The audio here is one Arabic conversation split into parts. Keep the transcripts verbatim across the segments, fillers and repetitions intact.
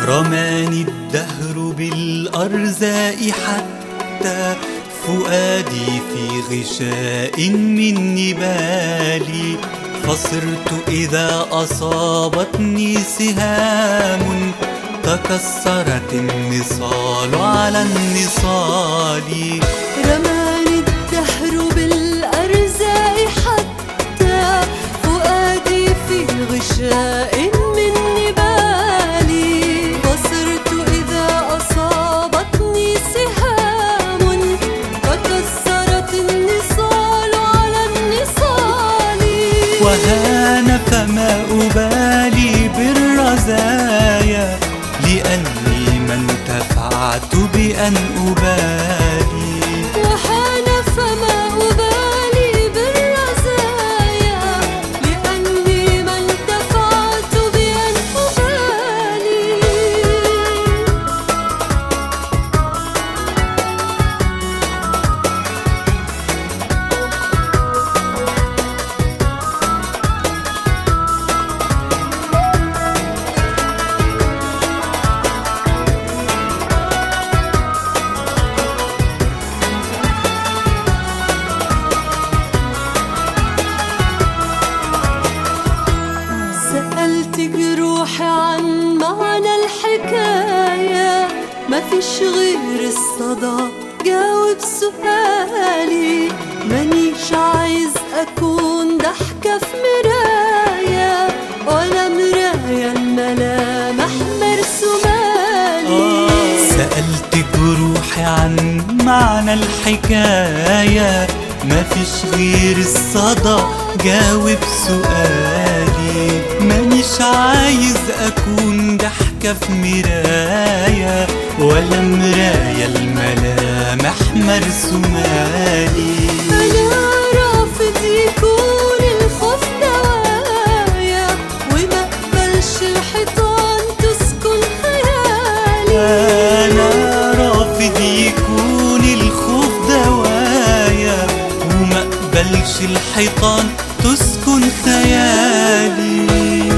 رماني الدهر بالأرزاق حتى فؤادي في غشاء من نبالي، فصرت إذا أصابتني سهام تكسرت النصال على النصال. رماني الدهر بالأرزاق حتى فؤادي في غشاء من نبالي، فصرت إذا أصابتني سهام تكسرت النصال على النصال. وهان فما أبالي بالرزايا، لأني ما انتفعت بأن أبالي. وهان فما أبالي بالرزايا، لأني ما انتفعت بأن أبالي. سألت جروحي عن معنى الحكاية، ما فيش غير الصدى جاوب سؤالي. مانيش عايز أكون ضحكة في مراية، ولا مراية الملامح مرسومالي. سألت جروحي عن معنى الحكاية، ما فيش غير الصدى جاوب سؤالي. مانيش عايز أكون ضحكة في مراية، ولا مراية الملامح مرسومالي. أنا رافض يكون الخوف دوايا، وما أقبلش الحيطان تسكن خيالي. أنا رافض يكون الخوف دوايا، وما أقبلش الحيطان تسكن خيالي.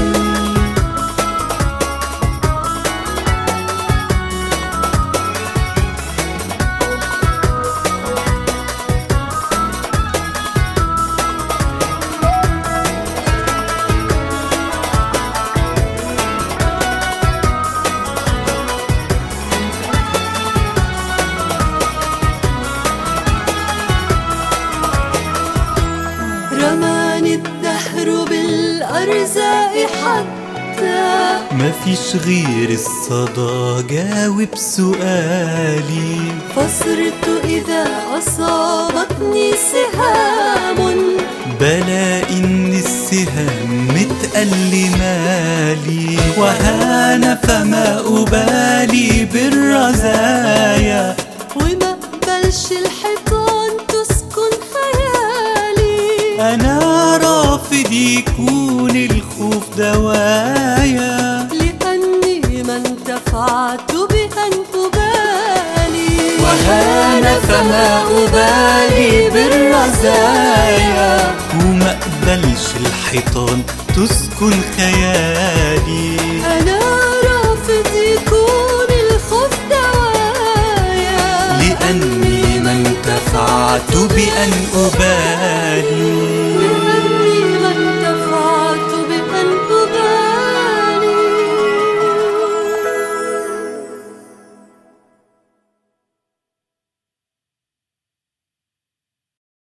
رماني الدهر بالأرزاق حتى مفيش غير الصدى جاوب سؤالي. فصرت إذا أصابتني سهام بلا إن السهام متألمالي. وهان فما أبالي بالرزايا، وما أقبلش الحيطان تسكن خيالي. أنا رافض يكون الخوف دوايا، لأني ما انتفعت بأن أبالي. وهان فما أبالي بالرزايا، وما أقبلش الحيطان تسكن خيالي. أنا رافض يكون الخوف دوايا، لأني ما انتفعت بأن أبالي.